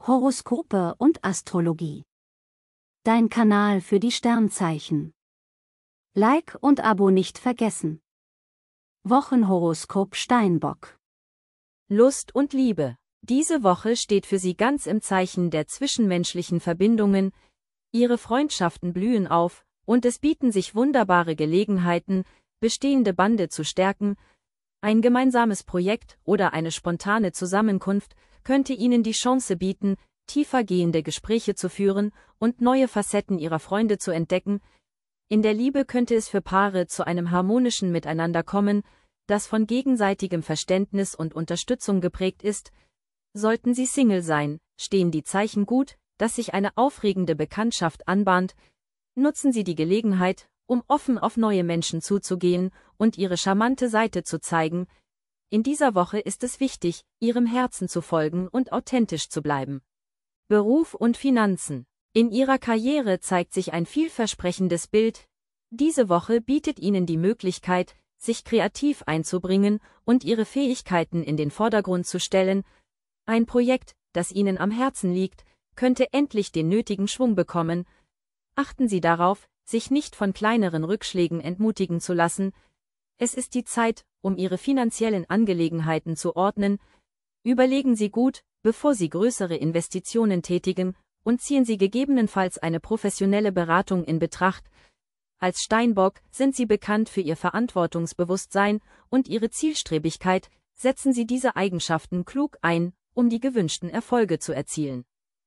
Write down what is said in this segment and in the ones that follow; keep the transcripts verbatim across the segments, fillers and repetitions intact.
Horoskope und Astrologie. Dein Kanal für die Sternzeichen. Like und Abo nicht vergessen. Wochenhoroskop Steinbock. Lust und Liebe. Diese Woche steht für Sie ganz im Zeichen der zwischenmenschlichen Verbindungen. Ihre Freundschaften blühen auf, und es bieten sich wunderbare Gelegenheiten, bestehende Bande zu stärken. Ein gemeinsames Projekt oder eine spontane Zusammenkunft könnte Ihnen die Chance bieten, tiefergehende Gespräche zu führen und neue Facetten Ihrer Freunde zu entdecken. In der Liebe könnte es für Paare zu einem harmonischen Miteinander kommen, das von gegenseitigem Verständnis und Unterstützung geprägt ist. Sollten Sie Single sein, stehen die Zeichen gut, dass sich eine aufregende Bekanntschaft anbahnt. Nutzen Sie die Gelegenheit, um offen auf neue Menschen zuzugehen und Ihre charmante Seite zu zeigen. In dieser Woche ist es wichtig, Ihrem Herzen zu folgen und authentisch zu bleiben. Beruf und Finanzen. In Ihrer Karriere zeigt sich ein vielversprechendes Bild. Diese Woche bietet Ihnen die Möglichkeit, sich kreativ einzubringen und Ihre Fähigkeiten in den Vordergrund zu stellen. Ein Projekt, das Ihnen am Herzen liegt, könnte endlich den nötigen Schwung bekommen. Achten Sie darauf, sich nicht von kleineren Rückschlägen entmutigen zu lassen. Es ist die Zeit, um Ihre finanziellen Angelegenheiten zu ordnen. Überlegen Sie gut, bevor Sie größere Investitionen tätigen, und ziehen Sie gegebenenfalls eine professionelle Beratung in Betracht. Als Steinbock sind Sie bekannt für Ihr Verantwortungsbewusstsein und Ihre Zielstrebigkeit. Setzen Sie diese Eigenschaften klug ein, um die gewünschten Erfolge zu erzielen.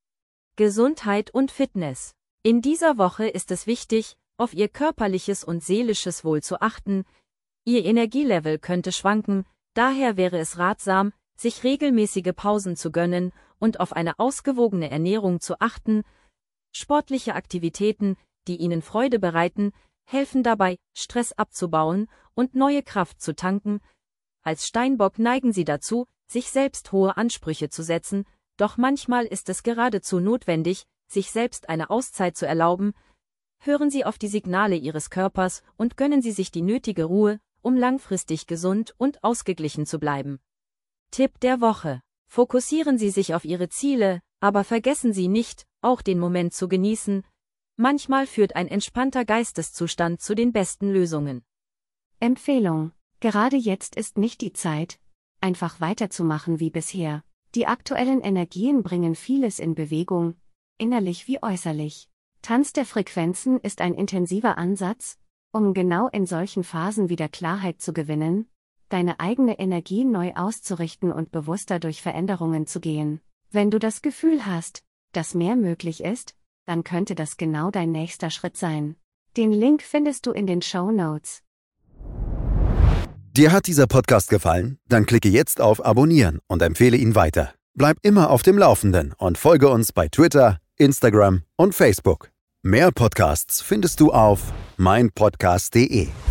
Gesundheit und Fitness. In dieser Woche ist es wichtig, auf Ihr körperliches und seelisches Wohl zu achten. Ihr Energielevel könnte schwanken, daher wäre es ratsam, sich regelmäßige Pausen zu gönnen und auf eine ausgewogene Ernährung zu achten. Sportliche Aktivitäten, die Ihnen Freude bereiten, helfen dabei, Stress abzubauen und neue Kraft zu tanken. Als Steinbock neigen Sie dazu, sich selbst hohe Ansprüche zu setzen, doch manchmal ist es geradezu notwendig, sich selbst eine Auszeit zu erlauben. Hören Sie auf die Signale Ihres Körpers und gönnen Sie sich die nötige Ruhe, um langfristig gesund und ausgeglichen zu bleiben. Tipp der Woche. Fokussieren Sie sich auf Ihre Ziele, aber vergessen Sie nicht, auch den Moment zu genießen. Manchmal führt ein entspannter Geisteszustand zu den besten Lösungen. Empfehlung. Gerade jetzt ist nicht die Zeit, einfach weiterzumachen wie bisher. Die aktuellen Energien bringen vieles in Bewegung, innerlich wie äußerlich. Tanz der Frequenzen ist ein intensiver Ansatz, um genau in solchen Phasen wieder Klarheit zu gewinnen, deine eigene Energie neu auszurichten und bewusster durch Veränderungen zu gehen. Wenn du das Gefühl hast, dass mehr möglich ist, dann könnte das genau dein nächster Schritt sein. Den Link findest du in den Shownotes. Dir hat dieser Podcast gefallen? Dann klicke jetzt auf Abonnieren und empfehle ihn weiter. Bleib immer auf dem Laufenden und folge uns bei Twitter, Instagram und Facebook. Mehr Podcasts findest du auf mein podcast punkt de.